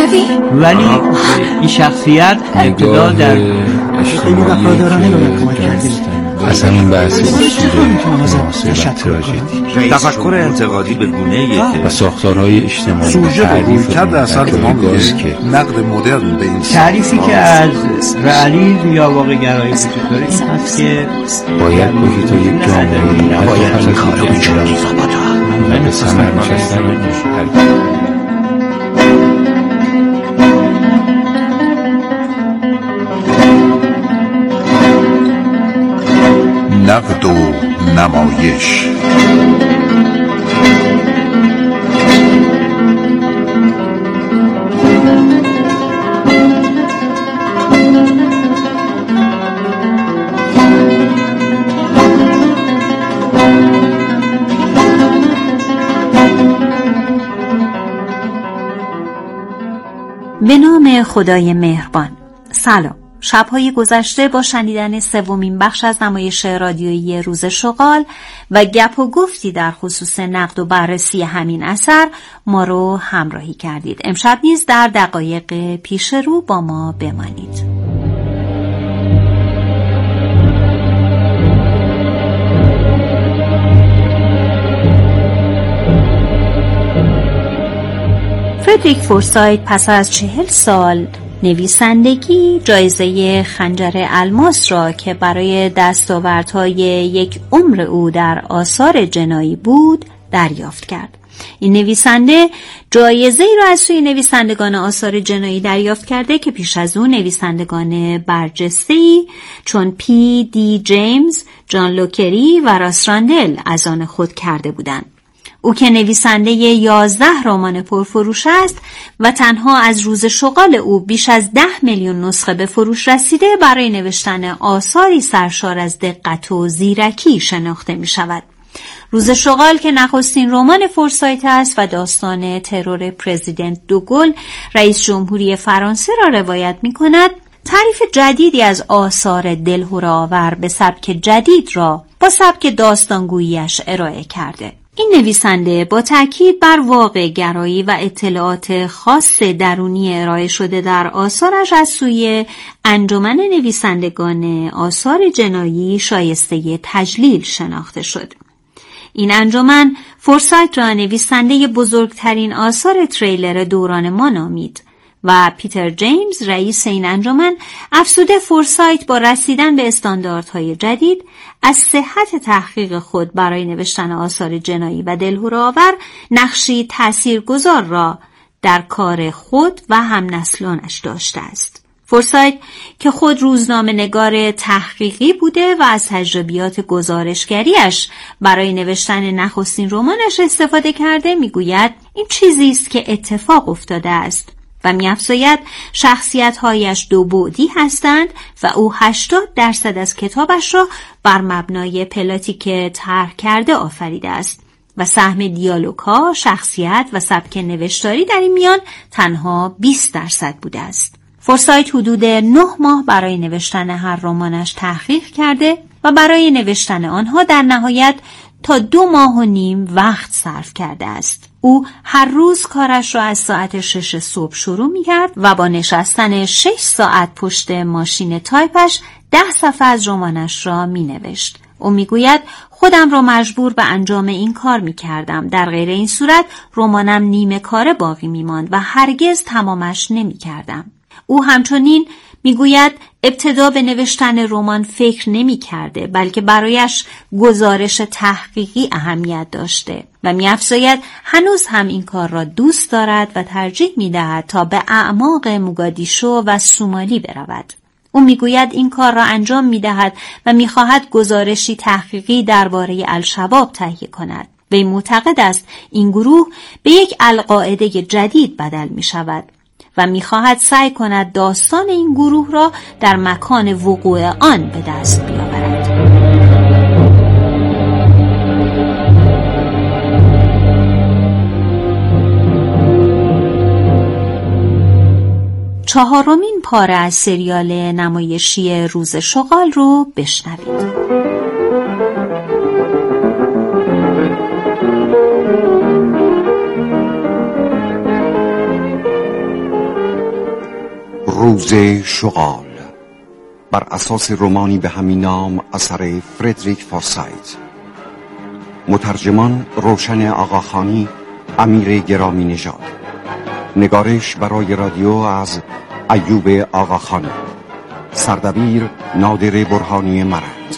کردی؟ ولی این شخصیت ابتدا در خیلی وفادارانه به کمک کردی. اصلا این بحث اصول تراژدی تفکر انتقادی به گونه‌ای که و ساختارهای اجتماعی سوژه و رویکرد اثر ما میگه نقد مدرن به این تعریفی که از رئالیسم یا واقع‌گرایی وجود داره این هست که باید باشی تا یک جامعه نباید این کار رو کنی و به ثمر نشستن نقد و نمایش. به نام خدای مهربان. سلام. شب‌های گذشته با شنیدن سومین بخش از نمایش رادیویی روز شغال و گپ و گفتی در خصوص نقد و بررسی همین اثر ما رو همراهی کردید. امشب نیز در دقایق پیش رو با ما بمانید. فردریک فورسایت پس از 40 سال نویسندگی جایزه خنجر الماس را که برای دستاوردهای یک عمر او در آثار جنایی بود دریافت کرد. این نویسنده جایزه‌ای را از سوی نویسندگان آثار جنایی دریافت کرده که پیش از او نویسندگان برجسته‌ای چون پی دی جیمز، جان لوکری و راس راندل از آن خود کرده بودند. او که نویسنده 11 رمان پرفروش است و تنها از روز شغال او بیش از 10 میلیون نسخه به فروش رسیده، برای نوشتن آثاری سرشار از دقت و زیرکی شناخته می شود. روز شغال که نخستین رمان فورسایت است و داستان ترور پرزیدنت دوگل رئیس جمهوری فرانسه را روایت می کند، تعریف جدیدی از آثار دلهره‌آور به سبک جدید را با سبک داستانگویی‌اش ارائه کرده. این نویسنده با تاکید بر واقع گرایی و اطلاعات خاص درونی ارائه شده در آثارش از سوی انجمن نویسندگان آثار جنایی شایسته تجلیل شناخته شد. این انجمن فورسایت را نویسنده بزرگترین آثار تریلر دوران ما نامید و پیتر جیمز رئیس این انجمن افزوده فورسایت با رسیدن به استانداردهای جدید از صحت تحقیق خود برای نوشتن آثار جنایی و دلهره‌آور نقشی تاثیرگذار را در کار خود و همنسلانش داشته است. فورسایت که خود روزنامه‌نگار تحقیقی بوده و از تجربیات گزارشگریش برای نوشتن نخستین رمانش استفاده کرده، میگوید این چیزی است که اتفاق افتاده است و می‌افزاید شخصیت‌هایش دو بعدی هستند و او 80% از کتابش را بر مبنای پلاتی که طرح کرده آفریده است و سهم دیالوگ‌ها، شخصیت و سبک نوشتاری در این میان تنها 20% بوده است. فورسایت حدود 9 ماه برای نوشتن هر رمانش تحقیق کرده و برای نوشتن آنها در نهایت تا 2.5 ماه وقت صرف کرده است. او هر روز کارش را از ساعت 6 صبح شروع می کرد و با نشستن 6 ساعت پشت ماشین تایپش 10 صفحه از رمانش را می نوشت. او می گوید خودم را مجبور به انجام این کار می کردم. در غیر این صورت رمانم نیمه کاره باقی می ماند و هرگز تمامش نمی کردم. او همچنین میگوید ابتدا به نوشتن رمان فکر نمی کرده بلکه برایش گزارش تحقیقی اهمیت داشته و می‌افزاید هنوز هم این کار را دوست دارد و ترجیح می‌دهد تا به اعماق موگادیشو و سومالی برود. او میگوید این کار را انجام می‌دهد و می‌خواهد گزارشی تحقیقی درباره الشباب تهیه کند. وی معتقد است این گروه به یک القاعده جدید بدل می‌شود و می‌خواهد سعی کند داستان این گروه را در مکان وقوع آن به دست بیاورد. چهارمین پاره از سریال نمایشی روز شغال رو بشنوید. روز شغال بر اساس رمانی به همین نام اثر فردریک فورسایت. مترجمان روشن آقاخانی، امیر گرامی نژاد. نگارش برای رادیو از ایوب آقاخانی. سردبیر نادر برهانی مرد.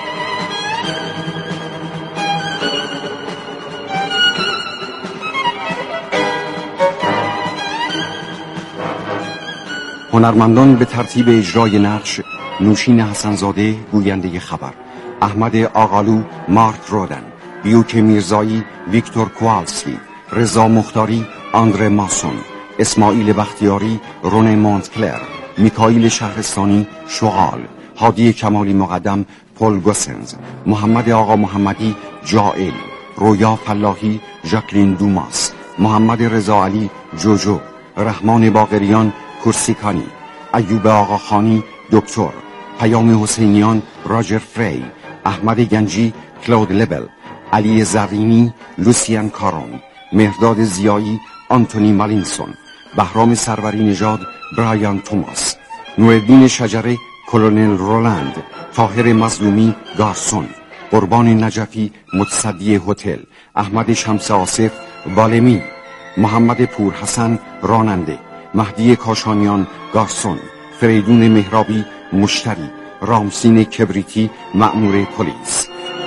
هنرمندان به ترتیب اجرای نقش: نوشین حسنزاده گوینده خبر، احمد آقالو مارک رودن، بیوک میرزایی ویکتور کوالسکی، رضا مختاری آندره ماسون، اسماعیل بختیاری رون مونتکلر، میکائیل شهرستانی شغال، هادی کمالی مقدم پل گوسنز، محمد آقا محمدی جائل، رویا فلاحی ژاکلین دوماس، محمد رضا علی جوجو، رحمان باقریان کورسیکانی، ایوب آقاخانی دکتر، پیام حسینیان راجر فری، احمد گنجی کلود لبل، علی زرینی لوسیان کارون، مهرداد زیایی آنتونی مالینسون، بهرام سروری نژاد برایان توماس، نوردین شجره کلونل رولند، طاهر مظلومی گارسون، قربان نجفی متصدی هتل، احمد شمس آصف بالمی، محمد پور حسن راننده، مهدی کاشانیان گارسون، فریدون مهرابی مشتری، رامسین کبریتی مأمور پلیس.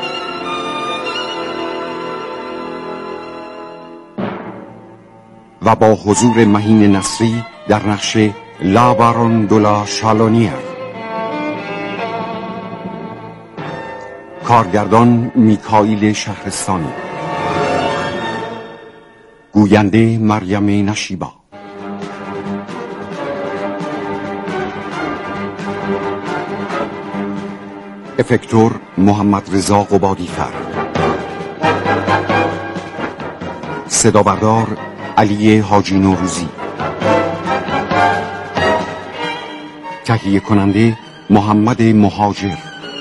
و با حضور مهین نصری در نقش لا بارون دولا شالونیر. کارگردان میکائیل شهرستانی. گوینده مریم نشیبا. افکتور محمد رضا قبادیفر. صدابردار علی حاجی نوروزی. تهیه کننده محمد مهاجر.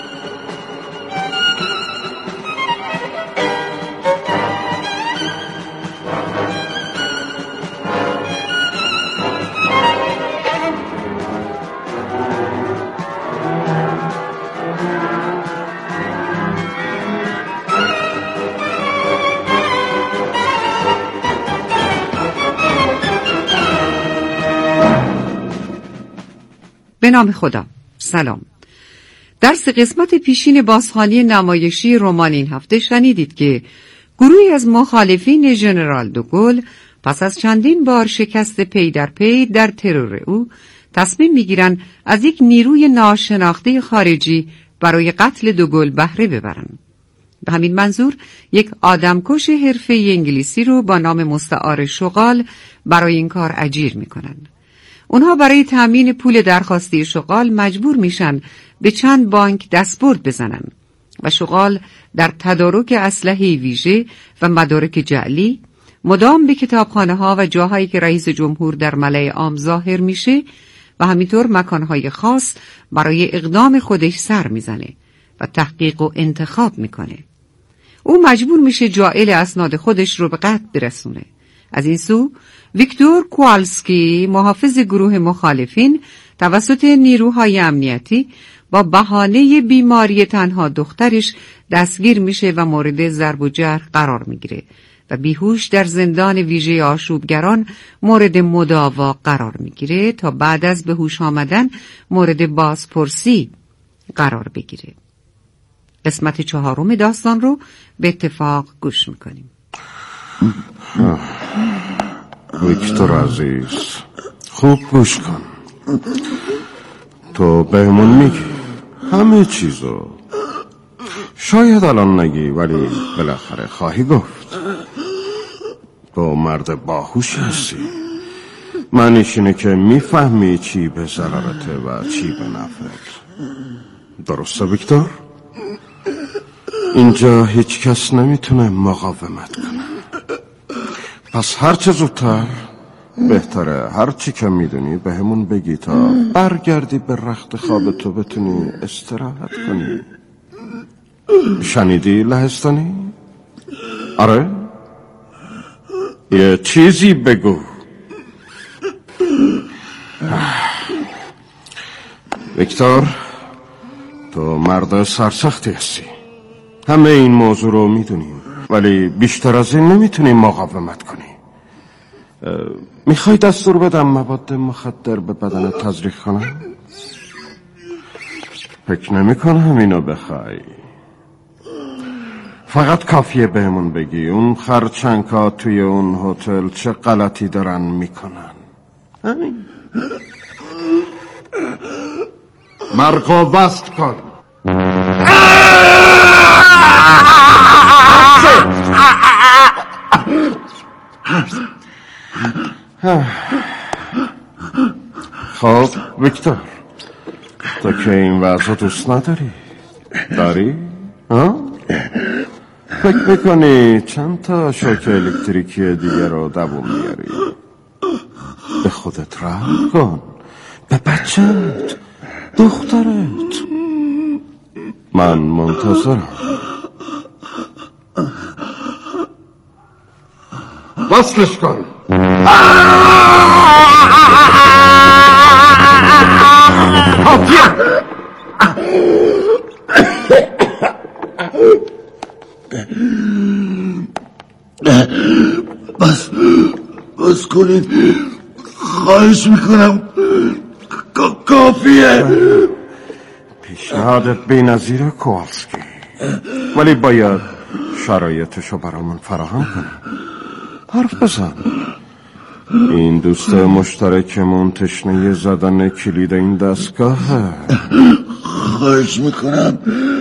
به نام خدا. سلام. درس قسمت پیشین بازخوانی نمایشی رمان این هفته شنیدید که گروهی از مخالفین ژنرال دوگل پس از چندین بار شکست پی در پی در ترور او تصمیم میگیرن از یک نیروی ناشناخته خارجی برای قتل دوگل بهره ببرن. به همین منظور یک آدمکش حرفه‌ای انگلیسی رو با نام مستعار شغال برای این کار اجیر میکنن. اونها برای تأمین پول درخواستی شغال مجبور میشن به چند بانک دستبرد بزنن و شغال در تدارک اسلحه ویژه و مدارک جعلی مدام به کتابخانه ها و جاهایی که رئیس جمهور در ملأ عام ظاهر میشه و همینطور مکانهای خاص برای اقدام خودش سر میزنه و تحقیق و انتخاب میکنه. او مجبور میشه جائل اسناد خودش رو به قتل برسونه. از این سو ویکتور کوالسکی محافظ گروه مخالفین توسط نیروهای امنیتی با بهانه بیماری تنها دخترش دستگیر میشه و مورد ضرب و جرح قرار میگیره و بیهوش در زندان ویژه آشوبگران مورد مداوا قرار میگیره تا بعد از به هوش آمدن مورد بازپرسی قرار بگیره. قسمت 4 داستان رو به اتفاق گوش میکنیم. ویکتور عزیز، خوب گوش کن. تو بهمون میگی همه چیزو، شاید الان نگی ولی بالاخره خواهی گفت. تو مرد باهوش هستی، معنیش اینه که میفهمی چی به ضررته و چی به نفعت. درسته ویکتور؟ اینجا هیچ کس نمیتونه مقاومت کنه. پس هرچه زودتر بهتره هرچی که میدونی به همون بگی تا برگردی به رخت خواب تو بتونی استراحت کنی. شنیدی لهستانی؟ آره؟ یه چیزی بگو. ویکتور، تو مرد سرسختی هستی. همه این موضوع رو میدونیم، ولی بیشتر از این نمیتونیم مقاومت کنی. میخوای دستور بدم مواد مخدر به بدن تزریق کنم؟ فکر نمی کنم اینو بخوای. فقط کافیه بهمون بگی اون خرچنگ‌ها توی اون هتل چه غلطی دارن میکنن. همین. مرقو بست کن. خب ویکتور، تو که این وضع دوست نداری؟ داری؟ فکر میکنی چند تا شوک الکتریکی دیگه رو دووم میاری؟ به خودت رحم کن، به بچت، دخترت. من منتظرم. وصلش کن. بس کنید، خواهش میکنم. کافیه. پیشنهادت بی‌نظیره کوالسکی، ولی باید شرایطشو برامون فراهم کنی. حرف بزن. این دوست مشترکمون تشنه زدن کلید این دستگاهه. خواهش میکنم.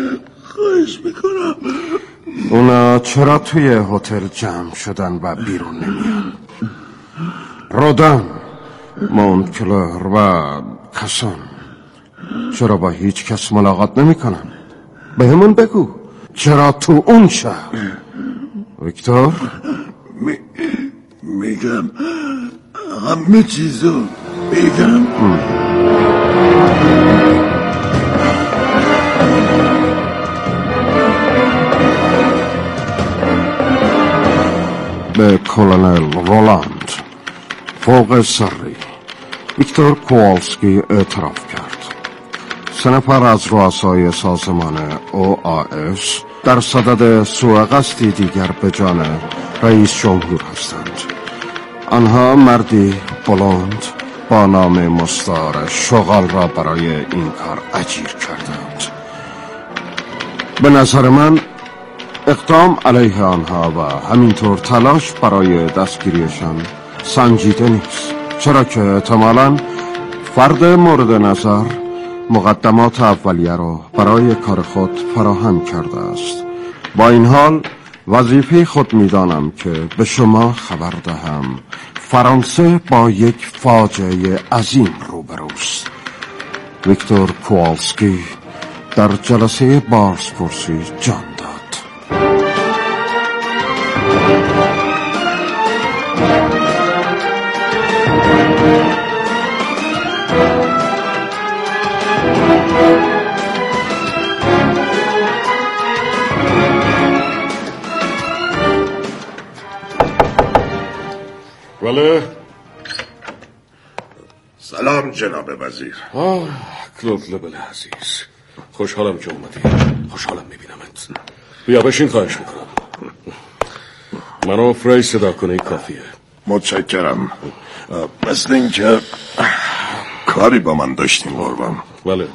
اونا چرا توی هتل جمع شدن و بیرون نمیان؟ رودان، مونتکلر و کسان چرا با هیچ کس ملاقات نمی کنن؟ به همون بگو چرا تو اون شهر؟ ویکتور؟ میگم همه چیزو میگم. به کلونل رولاند فوق سری ویکتور کوالسکی اعتراف کرد. 3 نفر از رؤسای سازمان OAS در صدد سوء قصدی دیگر به جان رئیس جمهور هستند. آنها مردی بلند با نام مستعار شغال را برای این کار اجیر کردند. به نظر من اقدام علیه آنها و همینطور تلاش برای دستگیریشان سنجیده نیست، چرا که احتمالاً فرد مورد نظر مقدمات اولیه را برای کار خود فراهم کرده است. با این حال وظیفه خود می‌دانم که به شما خبر دهم فرانسه با یک فاجعه عظیم روبروست. ویکتور کوالسکی در جلسه بازپرسی جان داد. بله. سلام جناب وزیر. کلود لبل عزیز، خوشحالم که اومدی. خوشحالم میبینمت. بیا بشین، خواهش میکنم. منو فری صدا کنی کافیه. متشکرم. مثل این که کاری با من داشتین قربان. بله.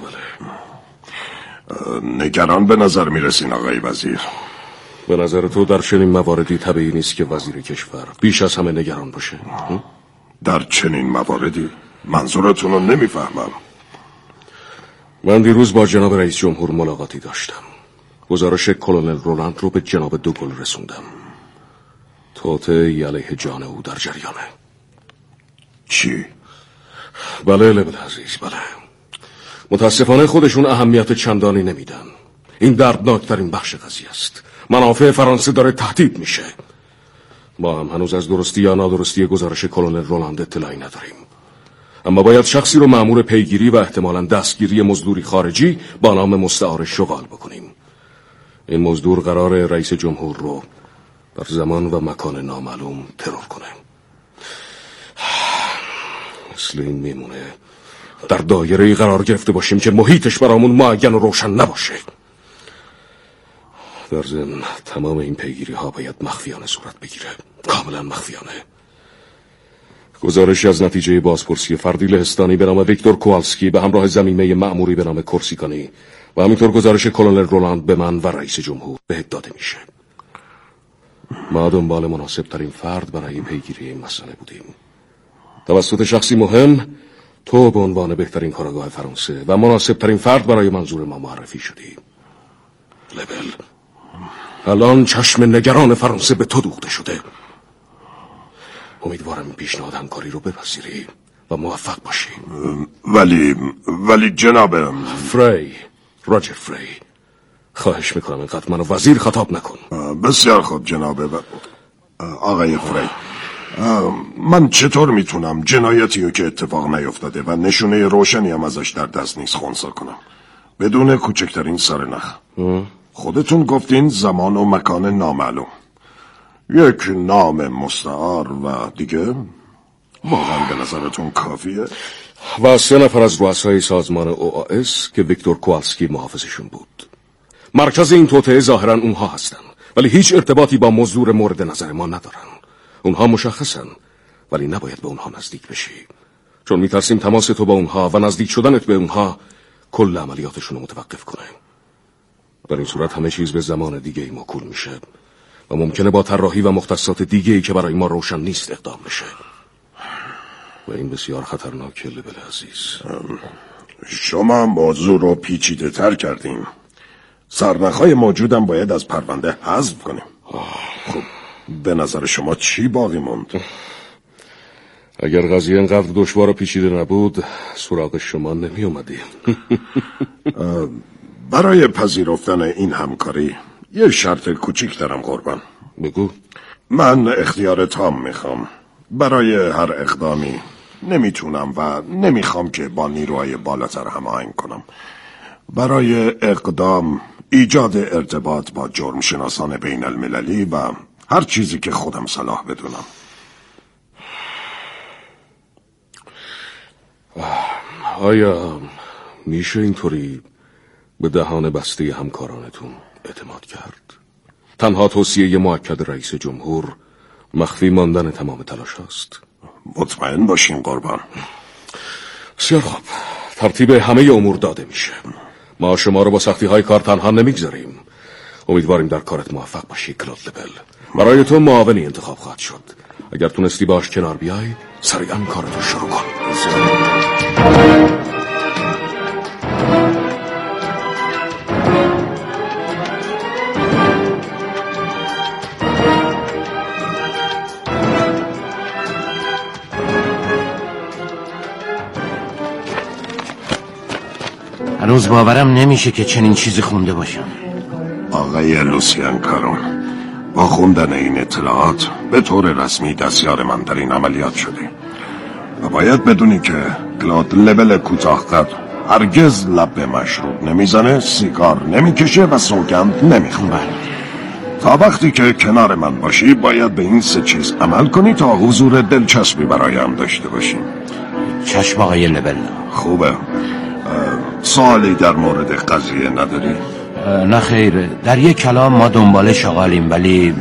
نگران به نظر میرسین آقای وزیر. به نظر تو در چنین مواردی طبیعی نیست که وزیر کشور بیش از همه نگران باشه؟ در چنین مواردی؟ منظورتون رو نمیفهمم. من دیروز با جناب رئیس جمهور ملاقاتی داشتم. گزارش کلونل رولاند رو به جناب دوگل رسوندم. توطئه‌ای علیه جان او در جریانه. چی؟ بله لبل عزیز، بله. متاسفانه خودشون اهمیت چندانی نمیدن. این دردناکترین بخش قضیه است. منافع فرانسه داره تهدید میشه. ما هم هنوز از درستی یا نادرستی گزارش کلونل رولاند اطلاعی نداریم، اما باید شخصی رو مأمور پیگیری و احتمالاً دستگیری مزدوری خارجی با نام مستعار شغال بکنیم. این مزدور قرار رئیس جمهور رو در زمان و مکان نامعلوم ترور کنه. مثل این میمونه در دایره‌ای قرار گرفته باشیم که محیطش برامون معین و روشن نباشه. در ضمن تمام این پیگیری ها باید مخفیانه صورت بگیره، کاملا مخفیانه. گزارشی از نتیجه بازپرسی فردی لهستانی به نام ویکتور کوالسکی به همراه ضمیمه مأموری به نام کورسیکانی و همینطور گزارش کلونل رولاند به من و رئیس جمهور بهت داده میشه. ما دنبال مناسب ترین فرد برای پیگیری این مسئله بودیم. توسط شخصی مهم تو به عنوان بهترین کارآگاه فرانسه و مناسب ترین فرد برای منظور ما معرفی شدی. لبل، الان چشم نگران فرانسه به تو دوخته شده. امیدوارم این پیشنهاد همکاری رو بپذیری و موفق باشی. ولی جناب راجر فری، خواهش میکنم اینقدر منو وزیر خطاب نکن. بسیار خوب جناب آقای فری. من چطور میتونم جنایتی رو که اتفاق نیفتاده و نشونه روشنی هم ازش در دست نیست خنثی کنم بدون کوچکترین سرنخ؟ خودتون گفتین زمان و مکان نامعلوم، یک نام مستعار و دیگه واقعا به نظرتون کافیه؟ و 3 نفر از رؤسای سازمان OAS که ویکتور کوالسکی محافظشون بود. مرکز این توطئه ظاهرا اونها هستن، ولی هیچ ارتباطی با موضوع مورد نظر ما ندارن. اونها مشخصن، ولی نباید به اونها نزدیک بشی، چون میترسیم تماس تو با اونها و نزدیک شدنت به اونها کل عملیاتشون رو متوقف کنه. در این صورت همه چیز به زمان دیگه ای موکول میشه و ممکنه با طراحی و مختصات دیگه ای که برای ما روشن نیست اقدام بشه و این بسیار خطرناکه. لبل عزیز، شما موضوع رو پیچیده تر کردیم. سرنخهای موجودم باید از پرونده حذف کنیم. خب به نظر شما چی باقی موند؟ اگر قضیه اینقدر دشوار و پیچیده نبود سراغ شما نمی اومدیم. برای پذیرفتن این همکاری یه شرط کوچیک دارم قربان. بگو. من اختیار تام میخوام. برای هر اقدامی نمیتونم و نمیخوام که با نیروهای بالاتر هماهنگ کنم. برای اقدام ایجاد ارتباط با جرم شناسان بین المللی و هر چیزی که خودم صلاح بدونم. آیا میشه اینطوری به دهان بسته همکارانتون اعتماد کرد؟ تنها توصیه مؤکد رئیس جمهور مخفی ماندن تمام تلاش هست. مطمئن باشین قربان. بسیار خوب، ترتیب همه امور داده میشه. ما شما رو با سختی های کار تنها نمیگذاریم. امیدواریم در کارت موفق باشی کلود لبل. برای تو معاونی انتخاب خواهد شد. اگر تونستی باش کنار بیای سریعا کارتو شروع کن. هنوز باورم نمیشه که چنین چیزی خونده باشم. آقای لوسیان کارون، با خوندن این اطلاعات به طور رسمی دستیار من در این عملیات شده و باید بدونی که کلود لبل کوتاه‌قد هرگز لب به مشروب نمیزنه، سیگار نمیکشه و سوگند نمیخوره. تا وقتی که کنار من باشی باید به این 3 چیز عمل کنی تا حضور دلچسبی برایم داشته باشی. چشم آقای لبل. خوبه. سوالی در مورد قضیه نداری؟ نه خیر، در یک کلام ما دنبال شغالیم،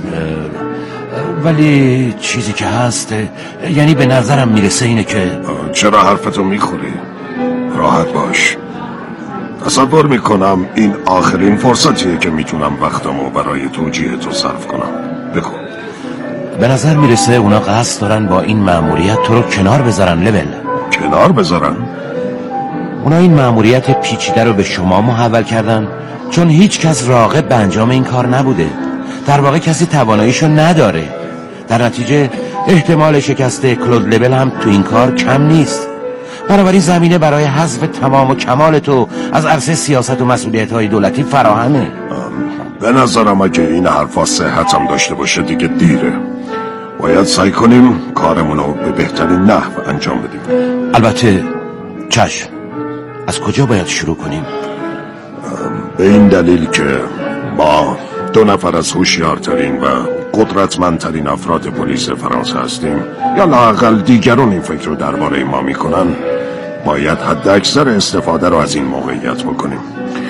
ولی چیزی که هست، یعنی به نظرم میرسه اینه که... چرا حرفتو میخوری؟ راحت باش. تصور میکنم این آخرین فرصتیه که میتونم وقتمو برای توجیه تو صرف کنم. بگو. به نظر میرسه اونا قصد دارن با این مأموریت تو رو کنار بذارن لبل. کنار بذارن؟ اونا این مأموریت پیچیده رو به شما محول کردن چون هیچ کس راغب به انجام این کار نبوده. در واقع کسی تواناییشو نداره. در نتیجه احتمال شکست کلود لبل هم تو این کار کم نیست. بنابراین زمینه برای حذف تمام و کمال تو از عرصه سیاست و مسئولیت‌های دولتی فراهمه. به نظرم اگه این حرفا صحت هم داشته باشه دیگه دیره. باید سعی کنیم کارمونو به بهترین نحو انجام بدیم. البته چشم. از کجا باید شروع کنیم؟ به این دلیل که ما 2 نفر از هوشیارترین و قدرتمندترین افراد پلیس فرانسه هستیم، یا لااقل دیگران این فکر رو درباره ما میکنن، باید حد اکثر استفاده رو از این موقعیت بکنیم.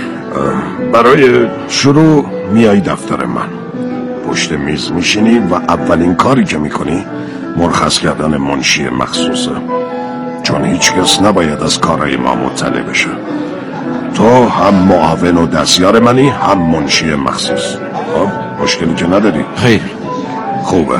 برای شروع میایی دفتر من، پشت میز میشینی و اولین کاری که میکنی مرخص کردن منشی مخصوصه، چون هیچ کس نباید از کارهای ما مطلع بشه. تو هم معاون و دستیار منی هم منشی مخصوص. خب مشکلی که نداری؟ خیر. خوبه.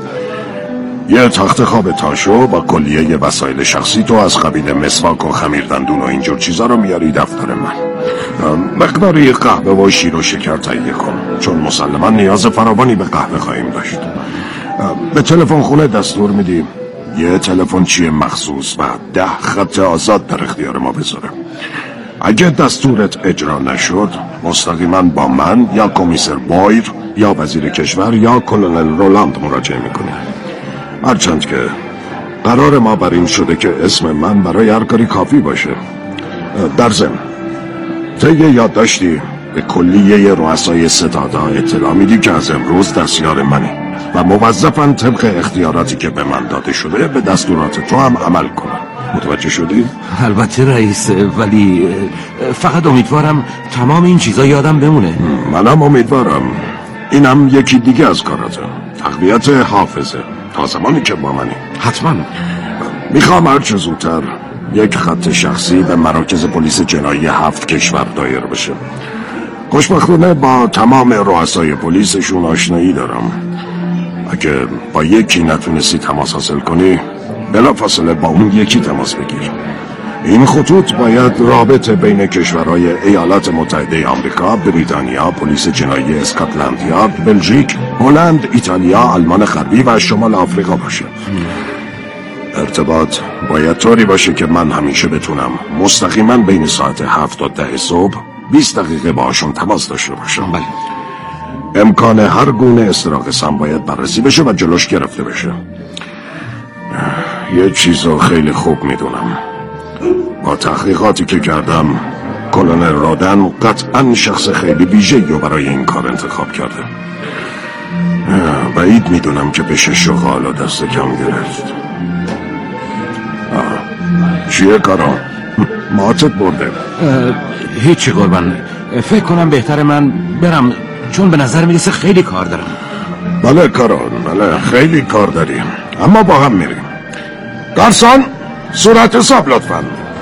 یه تخت خواب تاشو با کلیه وسایل شخصی تو از قبیل مسواک و خمیردندون و اینجور چیزا رو میاری دفتر من. مقداری قهوه و شیر و شکر تهیه کن، چون مسلما نیاز فراوانی به قهوه خواهیم داشت. به تلفن خونه دستور میدیم یه تلفن چی مخصوص و 10 خط آزاد در اختیار ما بذاره. اگه دستورت اجرا نشد مستقیما با من یا کمیسر بایر یا وزیر کشور یا کلونل رولاند مراجعه میکنه. هرچند که قرار ما بر این شده که اسم من برای هر کاری کافی باشه. در ضمن طی یادداشتی به کلیه رؤسای ستادها اطلاع میدی که از امروز دستیار منی و موظفن طبق اختیاراتی که به من داده شده به دستورات تو هم عمل کنن. متوجه شدی؟ البته رئیس، ولی فقط امیدوارم تمام این چیزا یادم بمونه. منم امیدوارم. اینم یکی دیگه از کاراته، تقویت حافظه تا زمانی که با منی. حتما. میخوام هر چه زودتر یک خط شخصی به مراکز پلیس جنایی 7 کشور دایر بشه. خوشبختانه با تمام رؤسای پلیسشون آشنایی دارم. اگه با یکی نتونستی تماس حاصل کنی بلافاصله با اون یکی تماس بگیر. این خطوط باید رابطه بین کشورهای ایالات متحده آمریکا، بریتانیا، پلیس جنایی اسکاتلندیا، بلژیک، هلند، ایتالیا، آلمان غربی و شمال آفریقا باشه. ارتباط باید طوری باشه که من همیشه بتونم مستقیما بین ساعت 7 تا 10 صبح 20 دقیقه باهاشون تماس داشته باشم. بله. امکان هر گونه استراق هم باید بررسی بشه و جلوش گرفته بشه. یه چیزو خیلی خوب میدونم. با تحقیقاتی که کردم کلونل رودن قطعا شخص خیلی ویژه‌ای رو برای این کار انتخاب کرده. بعید میدونم که بشه شغال و دست کم گرفت. چیه کارا؟ ماتت برده؟ هیچی قربان. فکر کنم بهتر من برم، چون به نظر میرسه خیلی کار دارم. بله کاران، بله خیلی کار داریم، اما با هم میریم. گارسون صورت حساب لطفاً.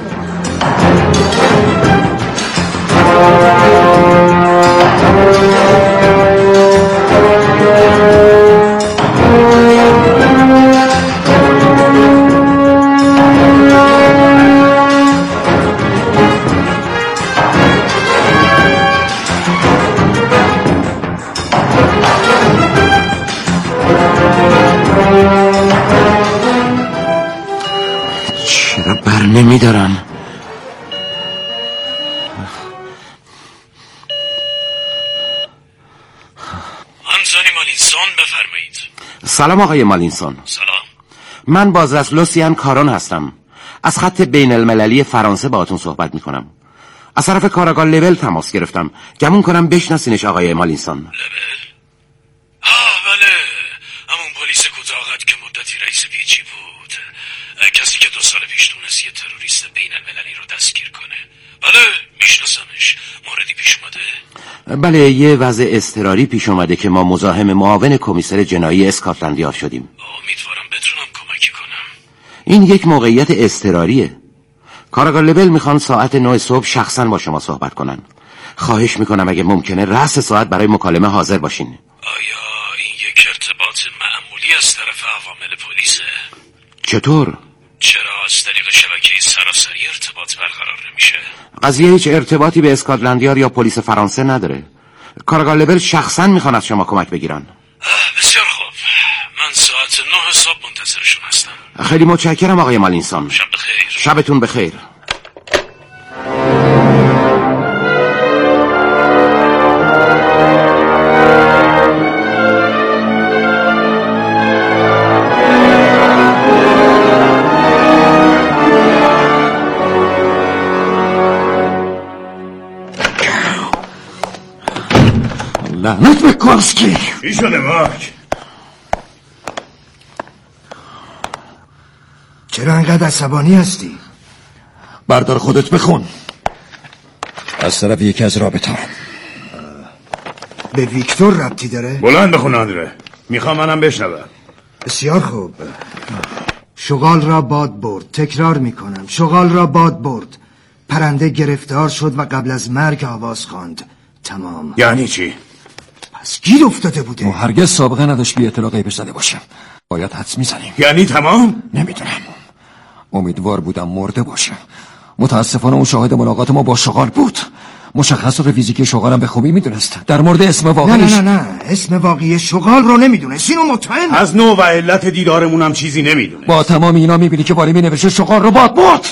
چرا بر نمیدارن؟ آنتونی مالینسون بفرمایید. سلام آقای مالینسون. سلام. من بازرس لوسیان کارون هستم. از خط بین المللی فرانسه باهاتون صحبت میکنم. از طرف کاراگاه لول تماس گرفتم. گمون کنم بشناسینش آقای مالینسون. لول؟ بله، همون پلیس کوتاه‌قد که مدتی رئیس پیچی بود، کسی که 2 سال پیش تونست یه تروریست بین المللی رو دستگیر کنه. بله میشناسمش. موردی پیش اومده؟ بله، یه وضع اضطراری پیش اومده که ما مزاحم معاون کمیسر جنایی اسکاتلندیا شدیم. امیدوارم بتونم کمکی کنم. این یک موقعیت اضطراریه. کاراگاه لول میخوان ساعت 9 صبح شخصا با شما صحبت کنن. خواهش میکنم اگه ممکنه رأس ساعت برای مکالمه حاضر باشین. آیا این یک ارتباط معمولی از طرف عوامل پلیسه؟ چطور؟ چرا از طریق شبکه سراسری ارتباط برقرار نمیشه؟ قضیه هیچ ارتباطی به اسکاتلندیار یا پلیس فرانسه نداره. کاراگاه لول شخصا میخوان از شما کمک بگیرن. بسیار خوب، من ساعت 9 صبح منتظرشون هستم. خیلی متشکرم آقای مالینسون. شب بخیر. شبتون بخیر. لعنت به کورسکی. چی شده باک؟ چرا انقدر عصبانی هستی؟ بردار خودت بخون. از طرف یکی از رابطه‌ام. به ویکتور ربطی داره؟ بلند بخون آندره، میخوام منم بشنوم. بسیار خوب. شغال را باد برد. تکرار میکنم، شغال را باد برد. پرنده گرفتار شد و قبل از مرگ آواز خواند. تمام. یعنی چی؟ پس گیر افتاده بوده. هرگز سابقه نداشت بی اطلاع غیبش زده باشه. باید حدس میزنیم. یعنی تمام؟ نمیدونم. امیدوار بودم مرده باشه. متاسفانه اون شاهد ملاقات ما با شغال بود. مشخصات فیزیکی شغالم به خوبی میدونست. در مورد اسم واقعیش نه اسم واقعی شغال رو نمیدونست. اینو مطمئن. از نوع و علت دیدارمونم چیزی نمیدونه. با تمام اینا میبینی که بالای مینوشه شغال رو باد برد.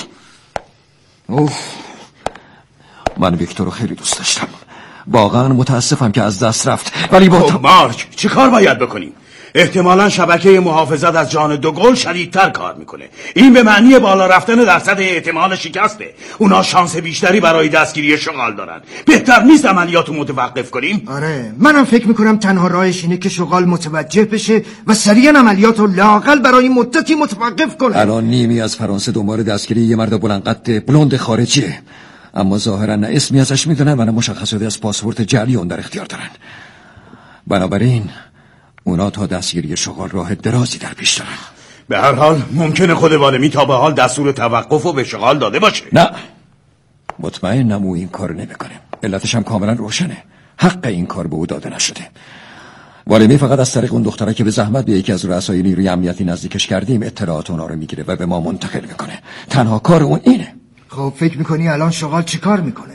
من ویکتور رو خیلی دوست داشتم. واقعا متاسفم که از دست رفت، ولی با مارک چه کار باید بکنیم؟ احتمالاً شبکه محافظت از جان دوگل شدیدتر کار میکنه. این به معنی بالا رفتن درصد احتمال شکسته. اونا شانس بیشتری برای دستگیری شغال دارن. بهتر نیست عملیاتو متوقف کنیم؟ آره، منم فکر میکنم تنها راهش اینه که شغال متوجه بشه و سریعا عملیاتو لااقل برای مدتی متوقف کنه. الان نیمی از فرانسه دنبال دستگیری یه مرد بلند قد بلوند خارجیه، اما ظاهرا نه اسمی ازش میدونن و نه مشخصاتی از پاسپورت جعلی اون در اختیار دارن. بنابراین اونا تا دستگیری شغال راه درازی در پیش دارن. به هر حال ممکنه خود والمی تا به حال دستور توقف رو به شغال داده باشه. نه، مطمئنم او این کار نمیکنه. علتش هم کاملا روشنه. حق این کار به او داده نشده. والمی فقط از طریق اون دختره که به زحمت به یکی از رؤسای نیروی امنیتی نزدیکش کردیم اطلاعات اونا رو میگیره و به ما منتقل میکنه. تنها کار اون اینه. خب فکر میکنی الان شغال چی کار میکنه؟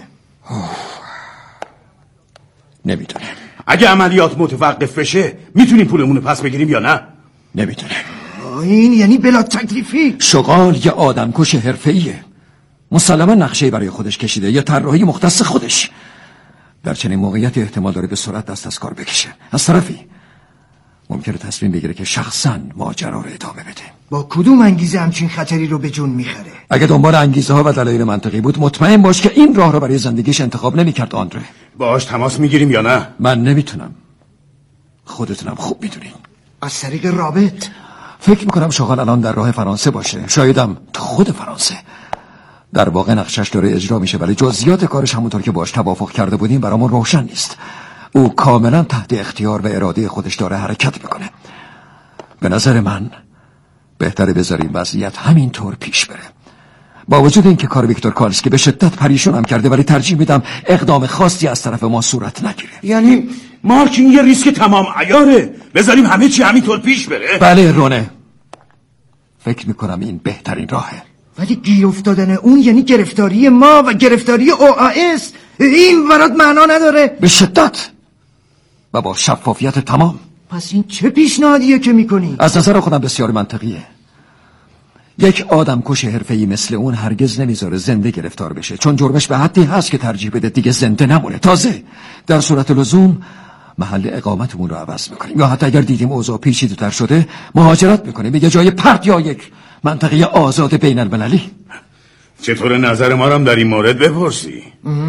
نمیدونم. اگه عملیات متوقف بشه میتونیم پولمون پس بگیریم یا نه؟ نمیدونم. این یعنی بلا تکلیفی. شغال یه آدمکش حرفه‌ایه. مسلما نقشه‌ای برای خودش کشیده یا طراحی مختص خودش. در چنین موقعیتی احتمال داره به سرعت دست از کار بکشه. از طرفی ممکنه تصمیم بگیره که شخصاً ماجرا رو ادامه بده. با کدوم انگیزه همچین خطری رو به جون میخره؟ اگه دنبال انگیزه ها و دلایل منطقی بود مطمئن باش که این راه رو برای زندگیش انتخاب نمی‌کرد. آندره، باهاش تماس میگیریم یا نه؟ من نمیتونم. خودتونم خوب میدونین. از طریق رابط؟ فکر میکنم شغال الان در راه فرانسه باشه. شایدم تو خود فرانسه. در واقع نقشش داره اجرا میشه، ولی جزئیات کارش همونطور که باش توافق کرده بودیم برامون روشن نیست. او کاملا تحت اختیار و اراده خودش داره حرکت میکنه. به نظر من بهتره بذاریم وضعیت همینطور پیش بره. با وجود اینکه کار ویکتور کوالسکی به شدت پریشونم کرده، ولی ترجیح میدم اقدام خاصی از طرف ما صورت نگیره. یعنی مارک این یه ریسک تمام عیاره، بذاریم همه چی همینطور پیش بره؟ بله رونه، فکر میکنم این بهترین راهه. ولی گیر افتادن اون یعنی گرفتاری ما و گرفتاری OAS. این برات معنا نداره؟ به شدت و با شفافیت تمام. پس این چه پیشنهادیه که میکنی؟ از نظر خودم بسیار منطقیه. یک آدمکش حرفه‌ای مثل اون هرگز نمیذاره زنده گرفتار بشه، چون جرمش به حدی هست که ترجیح بده دیگه زنده نمونه. تازه در صورت لزوم محل اقامتمون رو عوض میکنیم، یا حتی اگر دیدیم اوضاع پیچیده‌تر شده مهاجرت میکنیم به یه جای پرت یا یک منطقه آزاد بین المللی. چطور نظر ما هم در این مورد بپرسی؟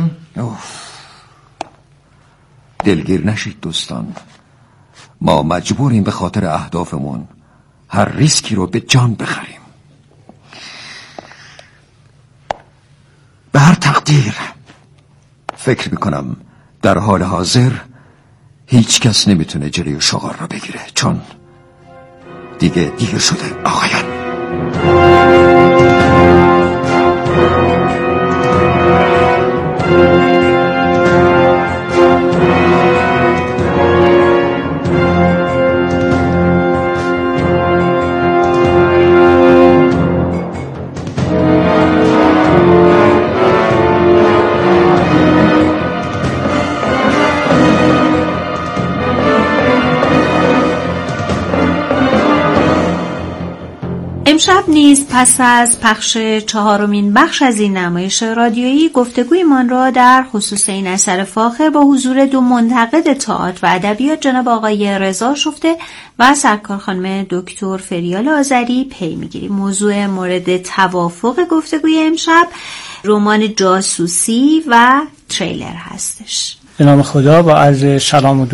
دلگیر نشید دوستان، ما مجبوریم به خاطر اهدافمون هر ریسکی رو به جان بخریم. به هر تقدیر فکر میکنم در حال حاضر هیچ کس نمیتونه جلوی شغال رو بگیره، چون دیگه دیر شده آقایان. امشب نیز پس از پخش 4مین بخش از این نمایش رادیویی گفتگویمان را در خصوص این اثر فاخر با حضور دو منتقد تئاتر و ادبیات جناب آقای رضا شفته و سرکار خانم دکتر فریال آذری پی میگیریم. موضوع مورد توافق گفتگوی امشب رمان جاسوسی و تریلر هستش. به نام خدا با عرض سلام و